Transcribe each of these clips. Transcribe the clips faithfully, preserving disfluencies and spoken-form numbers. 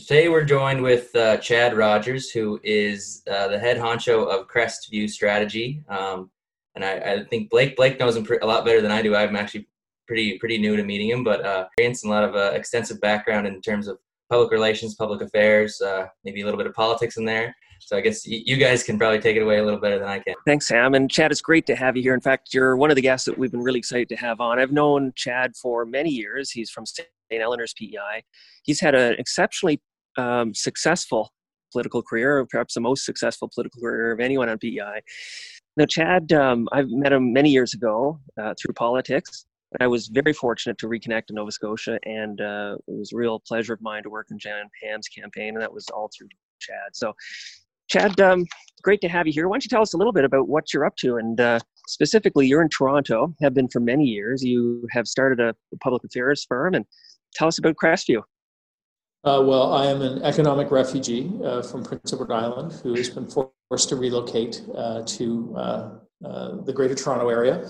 Today we're joined with uh, Chad Rogers, who is uh, the head honcho of Crestview Strategy. Um, and I, I think Blake Blake knows him a lot better than I do. I'm actually pretty pretty new to meeting him, but uh, experience and a lot of uh, extensive background in terms of public relations, public affairs, uh, maybe a little bit of politics in there. So I guess y- you guys can probably take it away a little better than I can. Thanks, Sam. And Chad, it's great to have you here. In fact, you're one of the guests that we've been really excited to have on. I've known Chad for many years. He's from Saint Eleanor's P E I. He's had an exceptionally um, successful political career, perhaps the most successful political career of anyone on P E I. Now, Chad, um, I've met him many years ago uh, through politics. I was very fortunate to reconnect in Nova Scotia, and uh, it was a real pleasure of mine to work in Jan Ham's campaign, and that was all through Chad. So, Chad, um, great to have you here. Why don't you tell us a little bit about what you're up to? And uh, specifically, you're in Toronto, have been for many years. You have started a public affairs firm, and tell us about Crestview. Uh, well, I am an economic refugee uh, from Prince Edward Island who has been forced to relocate uh, to uh, uh, the Greater Toronto area.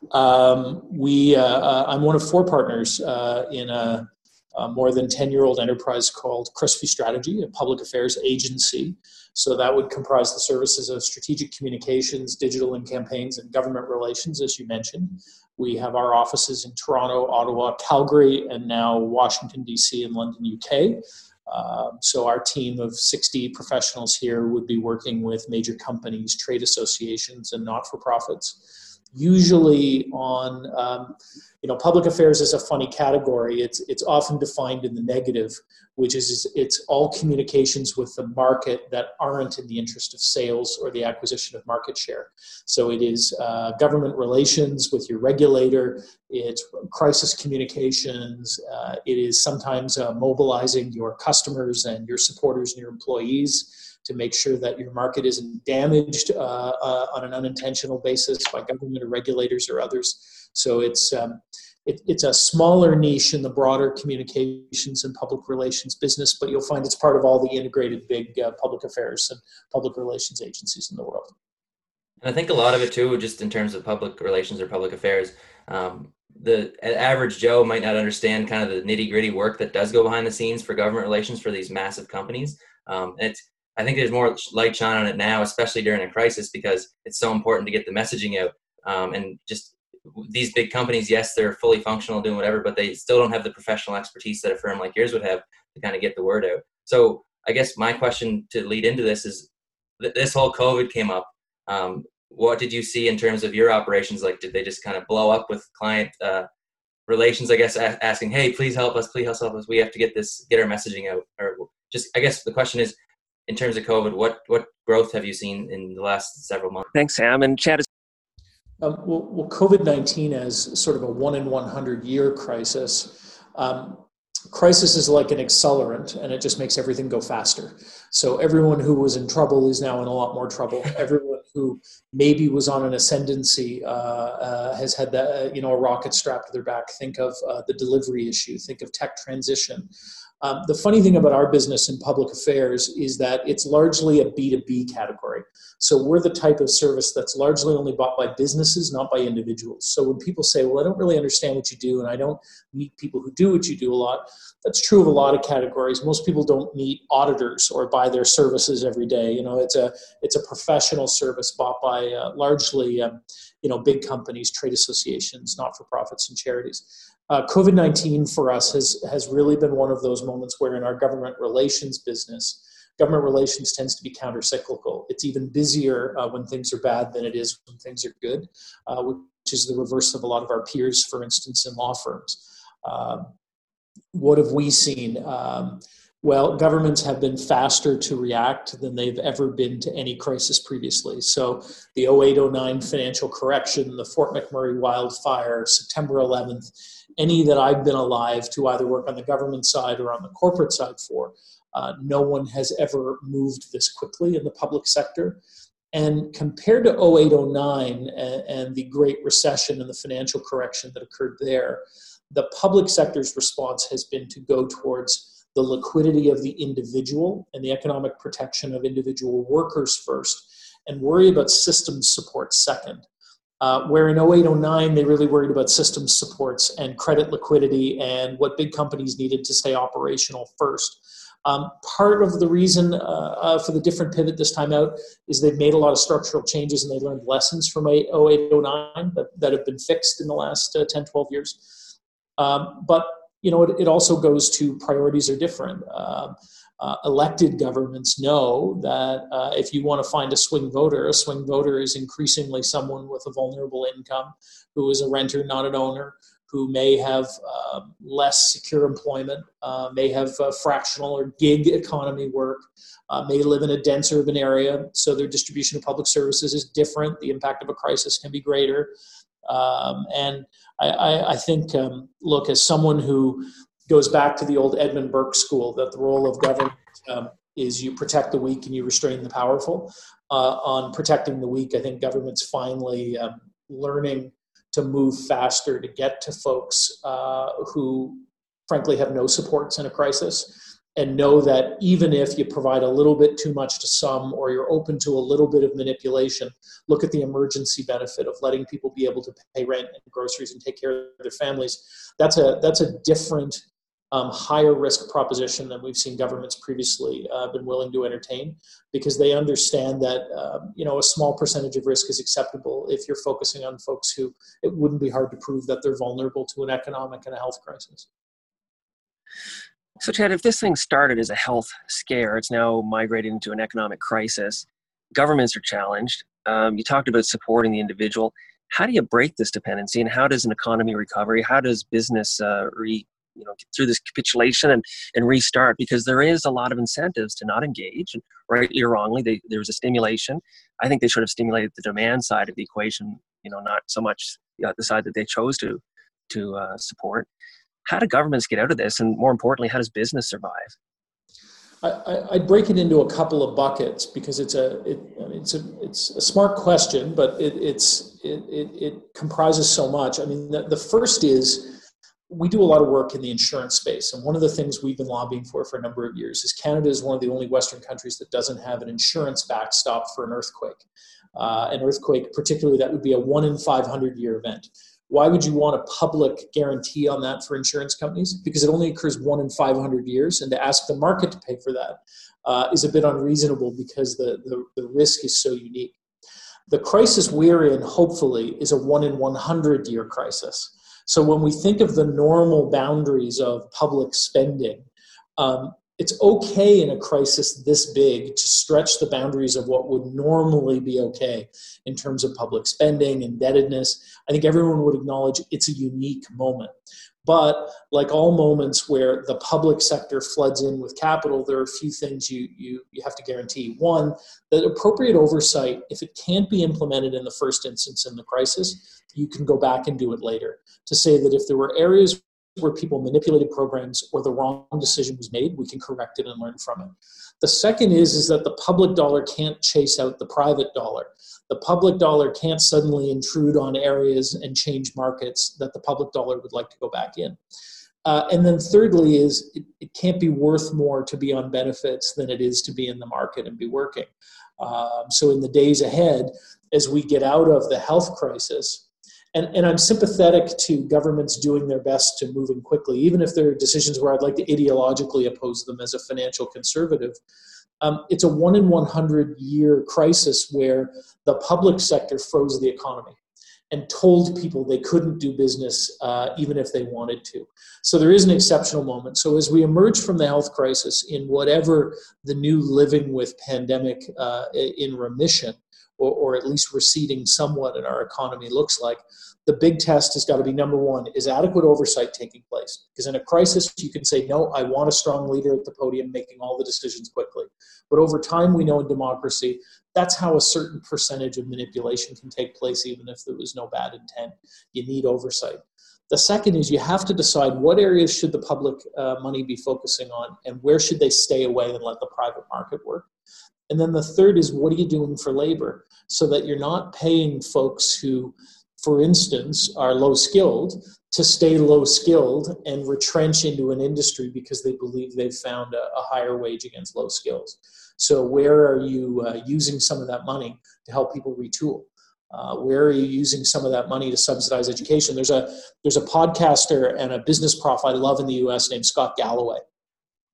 Um, we, uh, uh, I'm one of four partners uh, in a, a more than ten-year-old enterprise called Crestview Strategy, a public affairs agency. So that would comprise the services of strategic communications, digital and campaigns, and government relations, as you mentioned. We have our offices in Toronto, Ottawa, Calgary, and now Washington, D C and London, U K. Uh, so our team of sixty professionals here would be working with major companies, trade associations, and not-for-profits, usually on, um, you know, public affairs is a funny category. It's it's often defined in the negative, which is it's all communications with the market that aren't in the interest of sales or the acquisition of market share. So it is uh, government relations with your regulator, it's crisis communications, uh, it is sometimes uh, mobilizing your customers and your supporters and your employees to make sure that your market isn't damaged uh, uh, on an unintentional basis by government or regulators or others. So it's um, it, it's a smaller niche in the broader communications and public relations business, but you'll find it's part of all the integrated big uh, public affairs and public relations agencies in the world. And I think a lot of it too, just in terms of public relations or public affairs, um, the average Joe might not understand kind of the nitty gritty work that does go behind the scenes for government relations for these massive companies. Um, and it's I think there's more light shine on it now, especially during a crisis, because it's so important to get the messaging out. Um, and just these big companies, yes, they're fully functional, doing whatever, but they still don't have the professional expertise that a firm like yours would have to kind of get the word out. So I guess my question to lead into this is, th- this whole COVID came up. Um, what did you see in terms of your operations? Like, did they just kind of blow up with client uh, relations, I guess, a- asking, hey, please help us, please help us. We have to get this, get our messaging out. Or just, I guess the question is, in terms of COVID, what, what growth have you seen in the last several months? Thanks, Sam. And Chad is Um, well, well, COVID nineteen as sort of a one in one hundred year crisis. Um, crisis is like an accelerant, and it just makes everything go faster. So everyone who was in trouble is now in a lot more trouble. Everyone who maybe was on an ascendancy uh, uh, has had that, uh, you know, a rocket strapped to their back. Think of uh, the delivery issue. Think of tech transition. Um, the funny thing about our business in public affairs is that it's largely a B two B category. So we're the type of service that's largely only bought by businesses, not by individuals. So when people say, well, I don't really understand what you do, and I don't meet people who do what you do a lot, that's true of a lot of categories. Most people don't meet auditors or buy their services every day. You know, it's a it's a professional service bought by uh, largely um, you know big companies, trade associations, not-for-profits, and charities. Uh, COVID nineteen for us has has really been one of those moments where in our government relations business, government relations tends to be counter-cyclical. It's even busier uh, when things are bad than it is when things are good, uh, which is the reverse of a lot of our peers, for instance, in law firms. Um, what have we seen? Um, well, governments have been faster to react than they've ever been to any crisis previously. So the oh eight oh nine financial correction, the Fort McMurray wildfire, September eleventh, any that I've been alive to either work on the government side or on the corporate side for, uh, no one has ever moved this quickly in the public sector. And compared to oh eight oh nine and, and the Great Recession and the financial correction that occurred there, the public sector's response has been to go towards the liquidity of the individual and the economic protection of individual workers first, and worry about systems support second. Uh, where in oh eight oh nine, they really worried about systems supports and credit liquidity and what big companies needed to stay operational first. Um, part of the reason uh, uh, for the different pivot this time out is they've made a lot of structural changes and they learned lessons from oh eight, oh nine that, that have been fixed in the last uh, ten, twelve years. Um, but, you know, it, it also goes to priorities are different. Um, uh, elected governments know that uh, if you want to find a swing voter, a swing voter is increasingly someone with a vulnerable income who is a renter, not an owner, who may have uh, less secure employment, uh, may have uh, fractional or gig economy work, uh, may live in a dense urban area, so their distribution of public services is different. The impact of a crisis can be greater. Um, and I, I, I think, um, look, as someone who goes back to the old Edmund Burke school, that the role of government um, is you protect the weak and you restrain the powerful. Uh, on protecting the weak, I think government's finally um, learning to move faster to get to folks uh, who frankly have no supports in a crisis, and know that even if you provide a little bit too much to some, or you're open to a little bit of manipulation, look at the emergency benefit of letting people be able to pay rent and groceries and take care of their families. That's a that's a different, um, higher risk proposition than we've seen governments previously uh, been willing to entertain, because they understand that um, you know a small percentage of risk is acceptable if you're focusing on folks who it wouldn't be hard to prove that they're vulnerable to an economic and a health crisis. So, Chad, if this thing started as a health scare, it's now migrated into an economic crisis. Governments are challenged. Um, you talked about supporting the individual. How do you break this dependency, and how does an economy recovery, how does business uh, re, you know, get through this capitulation and, and restart? Because there is a lot of incentives to not engage, and rightly or wrongly, they, there was a stimulation. I think they should have stimulated the demand side of the equation, you know, not so much you know, the side that they chose to to uh, support. How do governments get out of this? And more importantly, how does business survive? I, I'd break it into a couple of buckets, because it's a it, it's a it's a smart question, but it, it's it, it it comprises so much. I mean, the, the first is we do a lot of work in the insurance space, and one of the things we've been lobbying for for a number of years is Canada is one of the only Western countries that doesn't have an insurance backstop for an earthquake. Uh, an earthquake, particularly, that would be a one in five hundred year event. Why would you want a public guarantee on that for insurance companies? Because it only occurs one in five hundred years, and to ask the market to pay for that uh, is a bit unreasonable, because the, the, the risk is so unique. The crisis we're in, hopefully, is a one in one hundred year crisis. So when we think of the normal boundaries of public spending, um, it's okay in a crisis this big to stretch the boundaries of what would normally be okay in terms of public spending, indebtedness. I think everyone would acknowledge it's a unique moment. But like all moments where the public sector floods in with capital, there are a few things you, you, you have to guarantee. One, that appropriate oversight, if it can't be implemented in the first instance in the crisis, you can go back and do it later. To say that if there were areas where people manipulated programs or the wrong decision was made, we can correct it and learn from it. The second is, is that the public dollar can't chase out the private dollar. The public dollar can't suddenly intrude on areas and change markets that the public dollar would like to go back in. Uh, and then thirdly is it, it can't be worth more to be on benefits than it is to be in the market and be working. Um, so in the days ahead, as we get out of the health crisis, And, and I'm sympathetic to governments doing their best to move in quickly, even if there are decisions where I'd like to ideologically oppose them as a financial conservative. Um, it's a one in one hundred year crisis where the public sector froze the economy and told people they couldn't do business uh, even if they wanted to. So there is an exceptional moment. So as we emerge from the health crisis in whatever the new living with pandemic uh, in remission, Or, or at least receding somewhat in our economy looks like, the big test has got to be, number one, is adequate oversight taking place? Because in a crisis, you can say, no, I want a strong leader at the podium making all the decisions quickly. But over time, we know in democracy, that's how a certain percentage of manipulation can take place, even if there was no bad intent. You need oversight. The second is you have to decide what areas should the public uh, money be focusing on, and where should they stay away and let the private market work. And then the third is, what are you doing for labor, so that you're not paying folks who, for instance, are low-skilled to stay low-skilled and retrench into an industry because they believe they've found a, a higher wage against low skills. So where are you uh, using some of that money to help people retool? Uh, where are you using some of that money to subsidize education? There's a there's a podcaster and a business prof I love in the U S named Scott Galloway.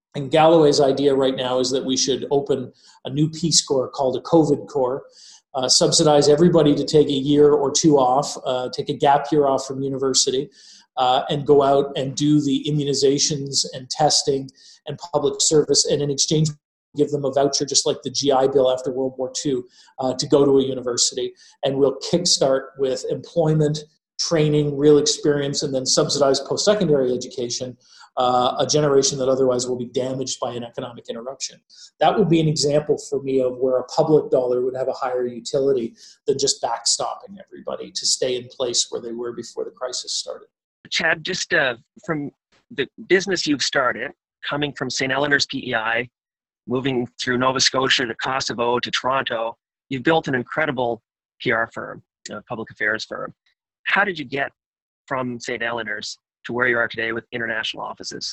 And Galloway's idea right now is that we should open a new Peace Corps called a COVID Corps, uh, subsidize everybody to take a year or two off, uh, take a gap year off from university, uh, and go out and do the immunizations and testing and public service, and in exchange give them a voucher just like the G I Bill after World War Two uh, to go to a university. And we'll kickstart with employment, training, real experience, and then subsidize post-secondary education, uh, a generation that otherwise will be damaged by an economic interruption. That would be an example for me of where a public dollar would have a higher utility than just backstopping everybody to stay in place where they were before the crisis started. Chad, just uh, from the business you've started, coming from Saint Eleanor's P E I, moving through Nova Scotia to Kosovo to Toronto, you've built an incredible P R firm, a public affairs firm. How did you get from Saint Eleanor's to where you are today with international offices?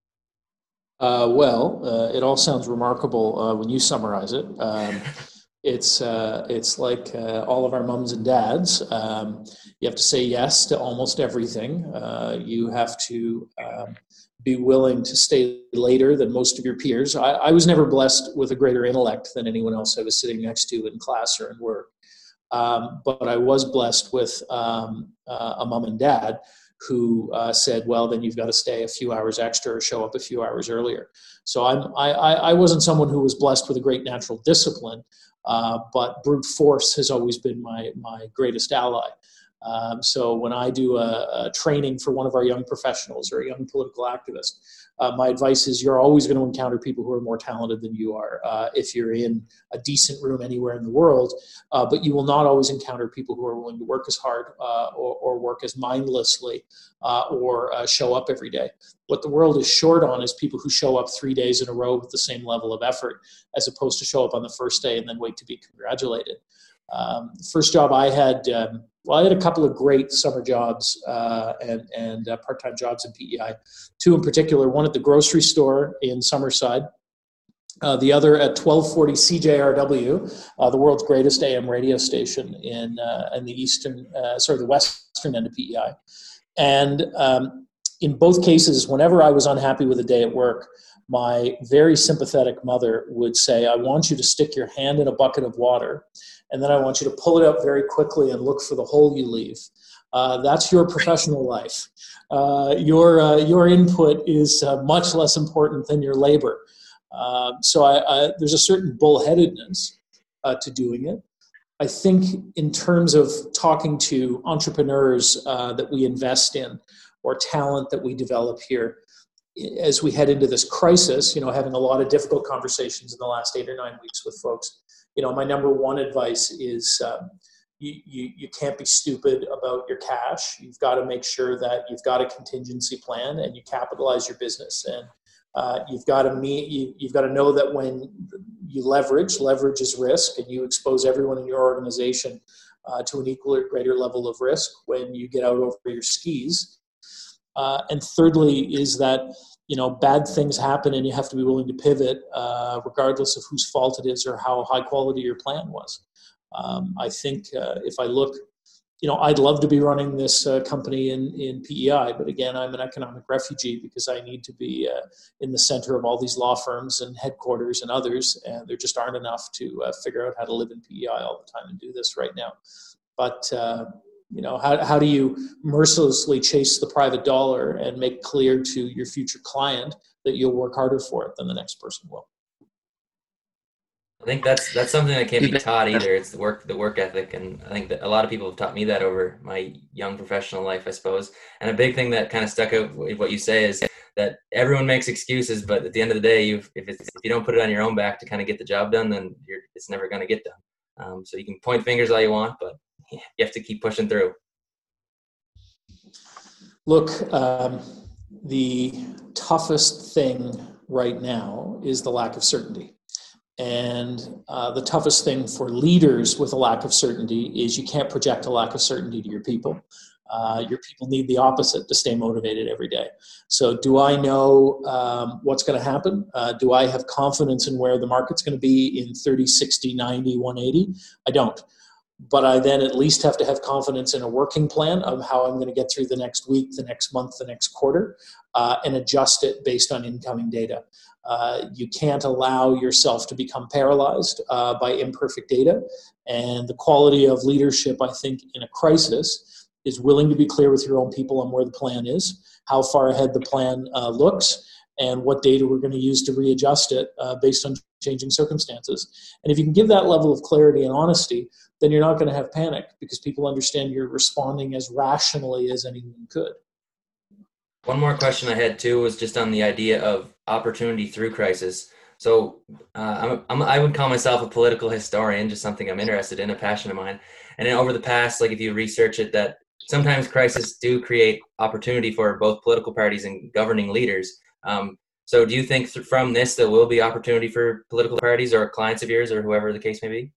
Uh, well, uh, it all sounds remarkable uh, when you summarize it. Um, it's uh, it's like uh, all of our mums and dads. Um, you have to say yes to almost everything. Uh, you have to um, be willing to stay later than most of your peers. I, I was never blessed with a greater intellect than anyone else I was sitting next to in class or in work. Um, but I was blessed with um, uh, a mom and dad who uh, said, well, then you've got to stay a few hours extra or show up a few hours earlier. So I'm, I, I wasn't someone who was blessed with a great natural discipline, uh, but brute force has always been my, my greatest ally. Um, so when I do a, a training for one of our young professionals or a young political activist, uh, my advice is you're always going to encounter people who are more talented than you are uh, if you're in a decent room anywhere in the world, uh, but you will not always encounter people who are willing to work as hard uh, or, or work as mindlessly uh, or uh, show up every day. What the world is short on is people who show up three days in a row with the same level of effort as opposed to show up on the first day and then wait to be congratulated. Um, the first job I had, um, well, I had a couple of great summer jobs uh, and, and uh, part-time jobs in P E I. Two in particular, one at the grocery store in Summerside, uh, the other at twelve forty C J R W, uh, the world's greatest A M radio station in uh, in the eastern, uh, sorry, the western end of P E I. And um, in both cases, whenever I was unhappy with a day at work, my very sympathetic mother would say, I want you to stick your hand in a bucket of water, and then I want you to pull it up very quickly and look for the hole you leave. Uh, that's your professional life. Uh, your uh, your input is uh, much less important than your labor. Uh, so I, I, there's a certain bullheadedness uh, to doing it. I think in terms of talking to entrepreneurs uh, that we invest in or talent that we develop here, as we head into this crisis, you know, having a lot of difficult conversations in the last eight or nine weeks with folks, you know, my number one advice is um, you, you, you can't be stupid about your cash. You've got to make sure that you've got a contingency plan and you capitalize your business. And uh, you've got to meet, you, you've got to know that when you leverage, leverage is risk, and you expose everyone in your organization uh, to an equal or greater level of risk when you get out over your skis. Uh, and thirdly is that, you know, bad things happen and you have to be willing to pivot uh, regardless of whose fault it is or how high quality your plan was. Um, I think uh, if I look, you know, I'd love to be running this uh, company in, in P E I, but again, I'm an economic refugee because I need to be uh, in the center of all these law firms and headquarters and others, and there just aren't enough to uh, figure out how to live in P E I all the time and do this right now. But, uh, you know, how, how do you mercilessly chase the private dollar and make clear to your future client that you'll work harder for it than the next person will? I think that's that's something that can't be taught either. It's the work the work ethic, and I think that a lot of people have taught me that over my young professional life, I suppose. And a big thing that kind of stuck out with what you say is that everyone makes excuses, but at the end of the day, you've, if it's, if you don't put it on your own back to kind of get the job done, then you're, it's never going to get done. Um, so you can point fingers all you want, but you have to keep pushing through. Look, um, the toughest thing right now is the lack of certainty. And uh, the toughest thing for leaders with a lack of certainty is you can't project a lack of certainty to your people. Uh, your people need the opposite to stay motivated every day. So do I know um, what's going to happen? Uh, do I have confidence in where the market's going to be in thirty, sixty, ninety, one eighty? I don't. But I then at least have to have confidence in a working plan of how I'm going to get through the next week, the next month, the next quarter, uh, and adjust it based on incoming data. Uh, you can't allow yourself to become paralyzed uh, by imperfect data. And the quality of leadership, I think, in a crisis is willing to be clear with your own people on where the plan is, how far ahead the plan uh, looks, and what data we're going to use to readjust it uh, based on changing circumstances. And if you can give that level of clarity and honesty, then you're not going to have panic because people understand you're responding as rationally as anyone could. One more question I had too was just on the idea of opportunity through crisis. So uh, I'm, I'm, I would call myself a political historian, just something I'm interested in, a passion of mine. And then over the past, like if you research it, that sometimes crises do create opportunity for both political parties and governing leaders. Um, so do you think th- from this there will be opportunity for political parties or clients of yours or whoever the case may be?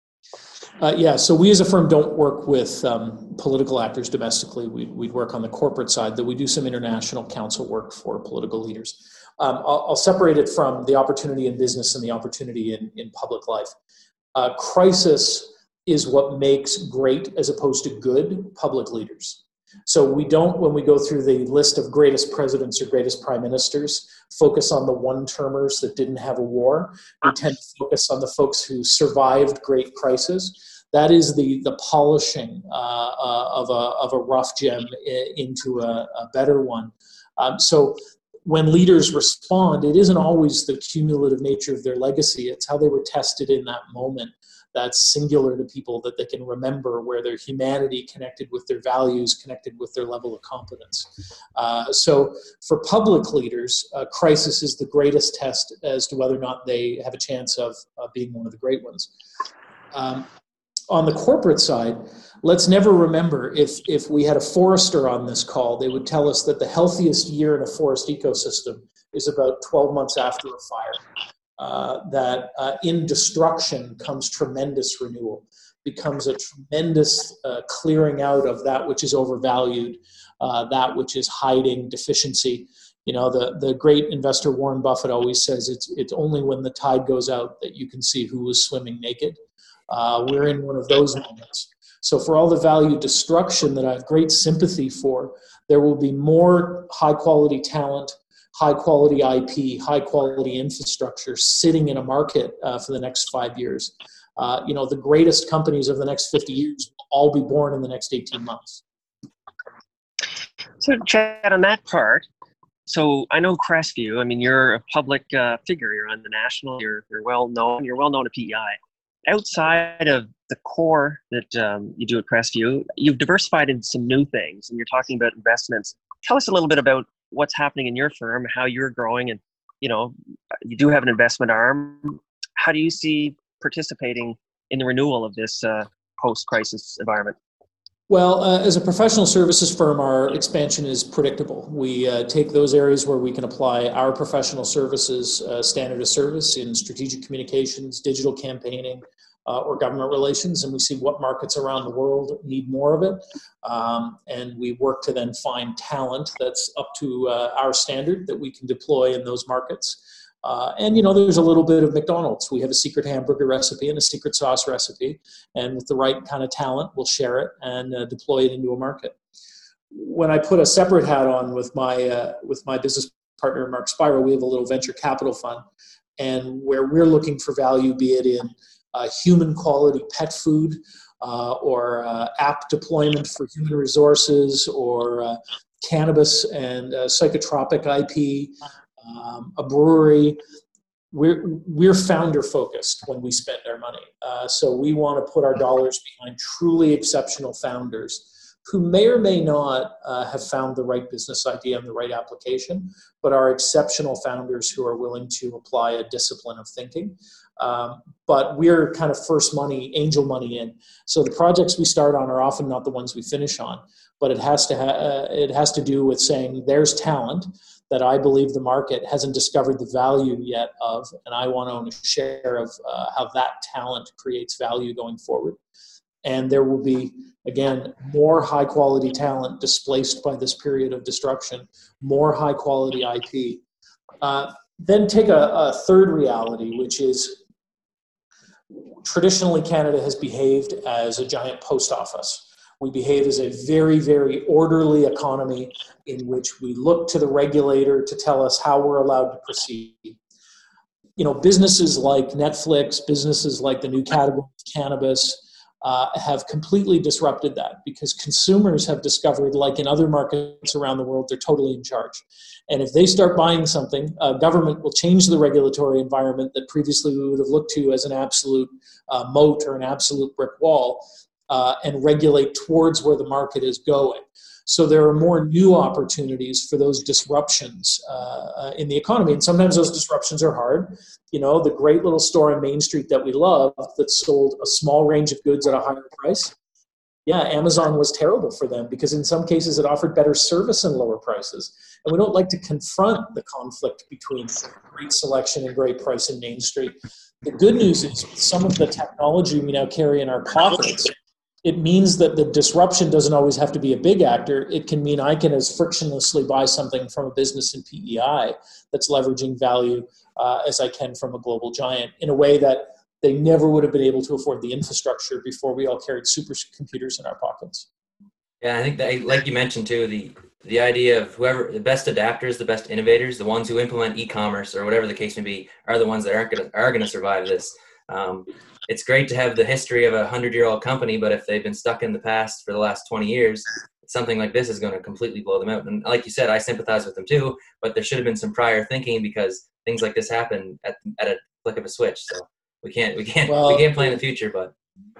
Uh, yeah, so we as a firm don't work with um, political actors domestically. We, we'd work on the corporate side, though we do some international counsel work for political leaders. Um, I'll, I'll separate it from the opportunity in business and the opportunity in, in public life. Uh, crisis is what makes great, as opposed to good, public leaders. So we don't, when we go through the list of greatest presidents or greatest prime ministers, focus on the one-termers that didn't have a war. We tend to focus on the folks who survived great crises. That is the the polishing uh, uh, of a of a rough gem into a, a better one. Um, so when leaders respond, it isn't always the cumulative nature of their legacy. It's how they were tested in that moment. That's singular to people that they can remember, where their humanity connected with their values, connected with their level of competence. Uh, so for public leaders, uh, crisis is the greatest test as to whether or not they have a chance of uh, being one of the great ones. Um, on the corporate side, let's never remember, if, if we had a forester on this call, they would tell us that the healthiest year in a forest ecosystem is about twelve months after a fire. Uh, that uh, in destruction comes tremendous renewal, becomes a tremendous uh, clearing out of that which is overvalued, uh, that which is hiding deficiency. You know, the, the great investor Warren Buffett always says it's it's only when the tide goes out that you can see who was swimming naked. Uh, we're in one of those moments. So for all the value destruction that I have great sympathy for, there will be more high quality talent, high quality I P, high quality infrastructure sitting in a market uh, for the next five years. Uh, you know, the greatest companies of the next fifty years will all be born in the next eighteen months. So Chad, on that part, so I know Crestview, I mean, you're a public uh, figure, you're on the national, you're, you're well known, you're well known at P E I. Outside of the core that um, you do at Crestview, you've diversified into some new things, and you're talking about investments. Tell us a little bit about what's happening in your firm, how you're growing, and you know, you do have an investment arm. How do you see participating in the renewal of this uh, post-crisis environment? Well, uh, as a professional services firm, our expansion is predictable. We uh, take those areas where we can apply our professional services uh, standard of service in strategic communications, digital campaigning, uh, or government relations, and we see what markets around the world need more of it. Um, and we work to then find talent that's up to uh, our standard that we can deploy in those markets. Uh, and, you know, there's a little bit of McDonald's. We have a secret hamburger recipe and a secret sauce recipe. And with the right kind of talent, we'll share it and uh, deploy it into a market. When I put a separate hat on with my uh, with my business partner, Mark Spiro, we have a little venture capital fund. And where we're looking for value, be it in uh, human quality pet food uh, or uh, app deployment for human resources or uh, cannabis and uh, psychotropic I P, Um, a brewery, we're we're founder focused when we spend our money. Uh, so we want to put our dollars behind truly exceptional founders who may or may not uh, have found the right business idea and the right application, but are exceptional founders who are willing to apply a discipline of thinking. Um, but we're kind of first money, angel money in. So the projects we start on are often not the ones we finish on, but it has to ha- uh, it has to do with saying there's talent that I believe the market hasn't discovered the value yet of, and I want to own a share of uh, how that talent creates value going forward. And there will be, again, more high-quality talent displaced by this period of destruction, more high-quality I P. Uh, then take a, a third reality, which is traditionally Canada has behaved as a giant post office. We behave as a very, very orderly economy in which we look to the regulator to tell us how we're allowed to proceed. you know, businesses like Netflix, businesses like the new category of cannabis, uh, have completely disrupted that because consumers have discovered, like in other markets around the world, they're totally in charge. And if they start buying something, uh, government will change the regulatory environment that previously we would have looked to as an absolute uh, moat or an absolute brick wall, uh, and regulate towards where the market is going. So there are more new opportunities for those disruptions uh, in the economy. And sometimes those disruptions are hard. You know, the great little store on Main Street that we love that sold a small range of goods at a higher price. Yeah, Amazon was terrible for them because in some cases it offered better service and lower prices. And we don't like to confront the conflict between great selection and great price in Main Street. The good news is with some of the technology we now carry in our pockets, it means that the disruption doesn't always have to be a big actor. It can mean I can as frictionlessly buy something from a business in P E I that's leveraging value uh, as I can from a global giant in a way that they never would have been able to afford the infrastructure before we all carried supercomputers in our pockets. Yeah, I think that, like you mentioned too, the the idea of whoever the best adapters, the best innovators, the ones who implement e-commerce or whatever the case may be, are the ones that aren't gonna are gonna survive this. Um, it's great to have the history of a hundred-year-old company, but if they've been stuck in the past for the last twenty years, something like this is going to completely blow them out. And like you said, I sympathize with them too, but there should have been some prior thinking because things like this happen at at a flick of a switch. So we can't we can't well, we can't plan the future, but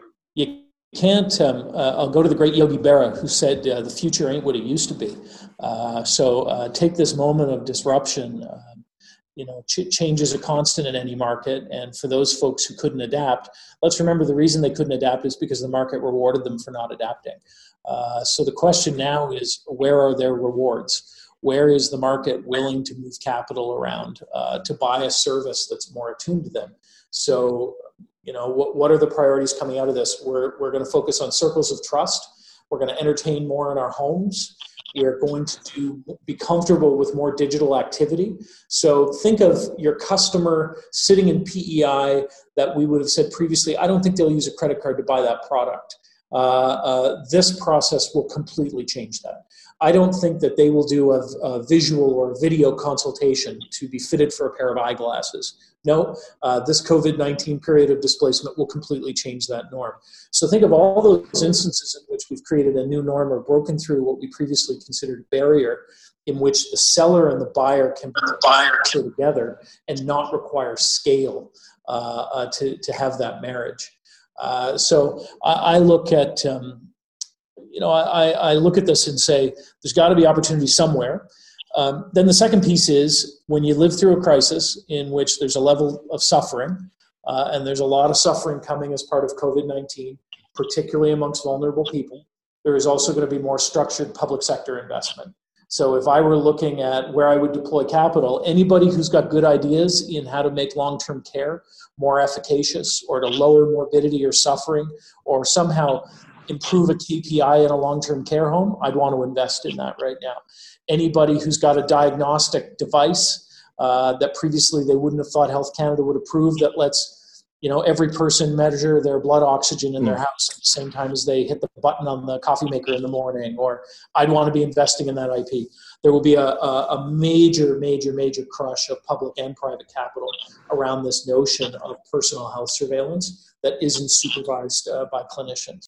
you can't. Um, uh, I'll go to the great Yogi Berra, who said uh, the future ain't what it used to be. Uh, so uh, take this moment of disruption. Uh, You know, ch- change is a constant in any market. And for those folks who couldn't adapt, let's remember the reason they couldn't adapt is because the market rewarded them for not adapting. Uh, so the question now is, where are their rewards? Where is the market willing to move capital around uh, to buy a service that's more attuned to them? So, you know, what, what are the priorities coming out of this? We're, we're going to focus on circles of trust. We're going to entertain more in our homes. We're going to do, be comfortable with more digital activity. So think of your customer sitting in P E I that we would have said previously, I don't think they'll use a credit card to buy that product. Uh, uh, this process will completely change that. I don't think that they will do a, a visual or video consultation to be fitted for a pair of eyeglasses. No, uh, this COVID nineteen period of displacement will completely change that norm. So think of all those instances in which we've created a new norm or broken through what we previously considered a barrier, in which the seller and the buyer can be together and not require scale uh, uh, to, to have that marriage. Uh, so I, I look at, um, you know, I, I look at this and say, there's got to be opportunity somewhere. Um, then the second piece is when you live through a crisis in which there's a level of suffering, uh, and there's a lot of suffering coming as part of COVID nineteen, particularly amongst vulnerable people, there is also going to be more structured public sector investment. So if I were looking at where I would deploy capital, anybody who's got good ideas in how to make long-term care more efficacious or to lower morbidity or suffering or somehow improve a K P I in a long-term care home, I'd want to invest in that right now. Anybody who's got a diagnostic device uh, that previously they wouldn't have thought Health Canada would approve that lets, you know, every person measure their blood oxygen in their house at the same time as they hit the button on the coffee maker in the morning, or I'd want to be investing in that I P. There will be a, a, a major, major, major crush of public and private capital around this notion of personal health surveillance that isn't supervised uh, by clinicians.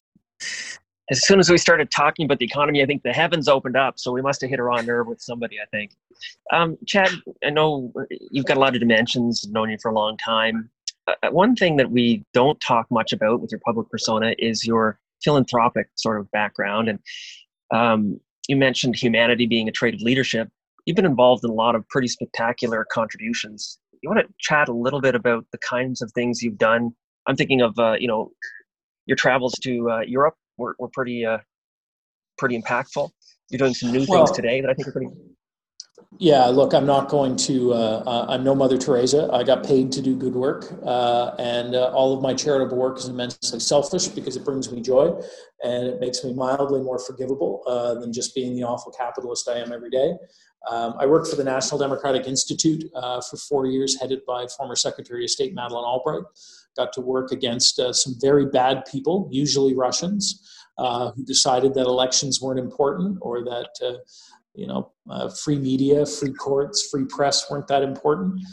As soon as we started talking about the economy, I think the heavens opened up. So we must have hit a raw nerve with somebody, I think. Um, Chad, I know you've got a lot of dimensions, known you for a long time. Uh, one thing that we don't talk much about with your public persona is your philanthropic sort of background. And um, you mentioned humanity being a trait of leadership. You've been involved in a lot of pretty spectacular contributions. You want to chat a little bit about the kinds of things you've done? I'm thinking of, uh, you know, your travels to uh, Europe were, were pretty uh, pretty impactful. You're doing some new well, things today that I think are pretty... Yeah, look, I'm not going to, uh, uh, I'm no Mother Teresa. I got paid to do good work. Uh, and uh, all of my charitable work is immensely selfish because it brings me joy and it makes me mildly more forgivable uh, than just being the awful capitalist I am every day. Um, I worked for the National Democratic Institute uh, for four years, headed by former Secretary of State Madeleine Albright. Got to work against uh, some very bad people, usually Russians, uh, who decided that elections weren't important or that, uh, you know, uh, free media, free courts, free press weren't that important.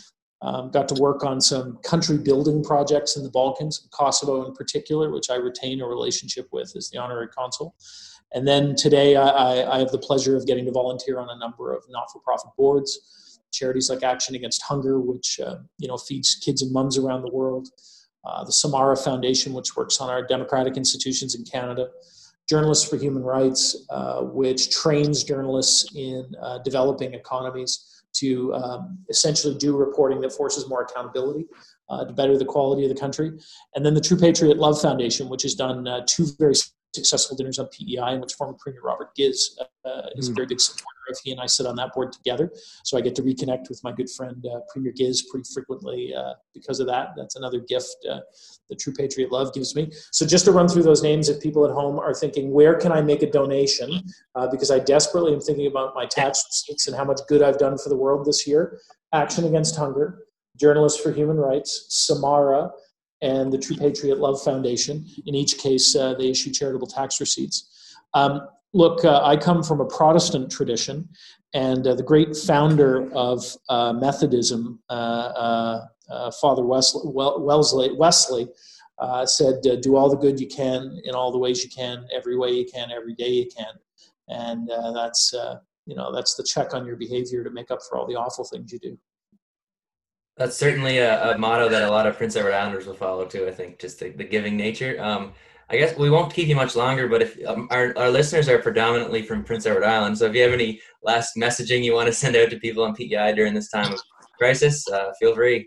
Um, got to work on some country building projects in the Balkans, Kosovo in particular, which I retain a relationship with as the honorary consul. And then today I, I have the pleasure of getting to volunteer on a number of not-for-profit boards, charities like Action Against Hunger, which uh, you know feeds kids and mums around the world, uh, the Samara Foundation, which works on our democratic institutions in Canada, Journalists for Human Rights, uh, which trains journalists in uh, developing economies to um, essentially do reporting that forces more accountability uh, to better the quality of the country. And then the True Patriot Love Foundation, which has done uh, two very successful dinners on P E I, in which former Premier Robert Giz uh, is a very big supporter of. He and I sit on that board together. So I get to reconnect with my good friend, uh, Premier Giz, pretty frequently uh, because of that. That's another gift uh, that True Patriot Love gives me. So just to run through those names, if people at home are thinking, where can I make a donation? Uh, because I desperately am thinking about my tax receipts and how much good I've done for the world this year. Action Against Hunger, Journalists for Human Rights, Samara, and the True Patriot Love Foundation. In each case, uh, they issue charitable tax receipts. Um, look, uh, I come from a Protestant tradition, and uh, the great founder of uh, Methodism, uh, uh, uh, Father Wesley, Wesley, Wesley uh, said, uh, do all the good you can in all the ways you can, every way you can, every day you can. And uh, that's, uh, you know, that's the check on your behavior to make up for all the awful things you do. That's certainly a, a motto that a lot of Prince Edward Islanders will follow too, I think, just the, the giving nature. Um, I guess we won't keep you much longer, but if um, our, our listeners are predominantly from Prince Edward Island, so if you have any last messaging you want to send out to people on P E I during this time of crisis, uh, feel free.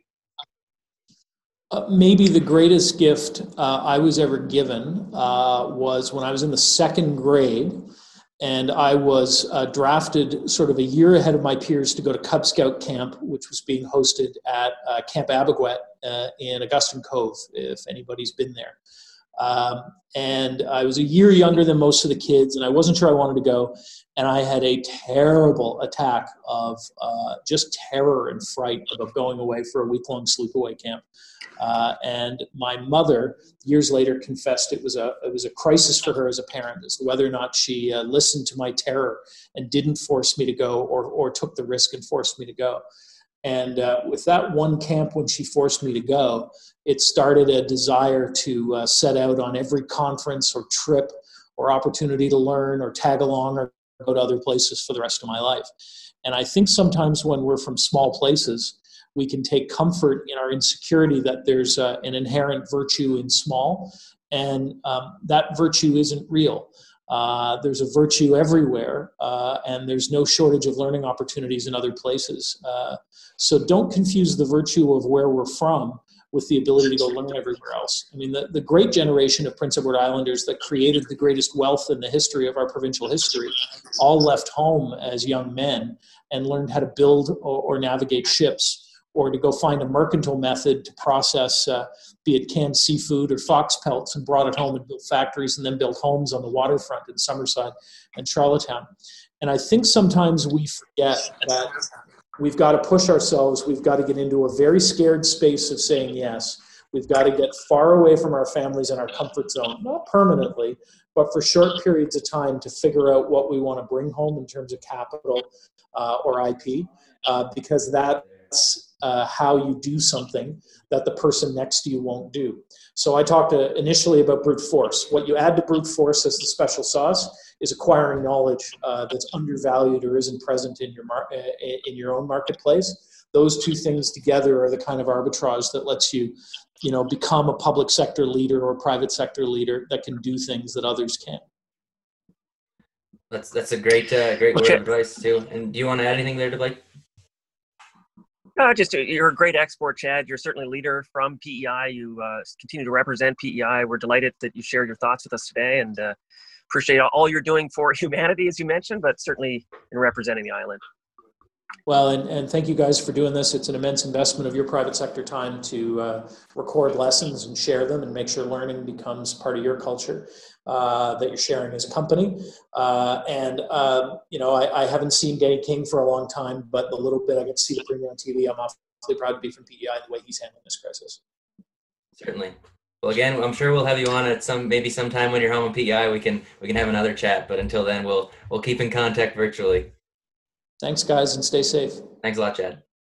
Uh, maybe the greatest gift uh, I was ever given uh, was when I was in the second grade. And I was uh, drafted sort of a year ahead of my peers to go to Cub Scout camp, which was being hosted at uh, Camp Abaguet uh, in Augustine Cove, if anybody's been there. Um, and I was a year younger than most of the kids, and I wasn't sure I wanted to go. And I had a terrible attack of uh, just terror and fright about going away for a week-long sleepaway camp. Uh, and my mother, years later, confessed it was a it was a crisis for her as a parent as to whether or not she uh, listened to my terror and didn't force me to go, or or took the risk and forced me to go. And uh, with that one camp, when she forced me to go, it started a desire to uh, set out on every conference or trip or opportunity to learn or tag along or go to other places for the rest of my life. And I think sometimes when we're from small places, we can take comfort in our insecurity that there's uh, an inherent virtue in small, and um, that virtue isn't real. Uh, there's a virtue everywhere, uh, and there's no shortage of learning opportunities in other places. Uh, so don't confuse the virtue of where we're from with the ability to go learn everywhere else. I mean, the, the great generation of Prince Edward Islanders that created the greatest wealth in the history of our provincial history all left home as young men and learned how to build or, or navigate ships, or to go find a mercantile method to process, uh, be it canned seafood or fox pelts, and brought it home and built factories and then built homes on the waterfront in Summerside and Charlottetown. And I think sometimes we forget that we've got to push ourselves. We've got to get into a very scared space of saying yes. We've got to get far away from our families and our comfort zone, not permanently, but for short periods of time to figure out what we want to bring home in terms of capital uh, or I P, uh, because that's Uh, how you do something that the person next to you won't do. So I talked uh, initially about brute force. What you add to brute force as the special sauce is acquiring knowledge uh, that's undervalued or isn't present in your mar- uh, in your own marketplace. Those two things together are the kind of arbitrage that lets you, you know, become a public sector leader or private sector leader that can do things that others can't. That's that's a great uh, great word of advice too. And do you want to add anything there to like? Uh, just you're a great export, Chad. You're certainly a leader from P E I. You uh, continue to represent P E I. We're delighted that you shared your thoughts with us today, and uh, appreciate all you're doing for humanity, as you mentioned, but certainly in representing the island. Well, and, and thank you guys for doing this. It's an immense investment of your private sector time to uh, record lessons and share them and make sure learning becomes part of your culture uh, that you're sharing as a company. Uh, and, uh, you know, I, I haven't seen Danny King for a long time, but the little bit I get to see the Premier on T V, I'm awfully proud to be from P E I and the way he's handling this crisis. Certainly. Well, again, I'm sure we'll have you on at some maybe sometime when you're home in P E I. We can we can have another chat. But until then, we'll we'll keep in contact virtually. Thanks, guys, and stay safe. Thanks a lot, Chad.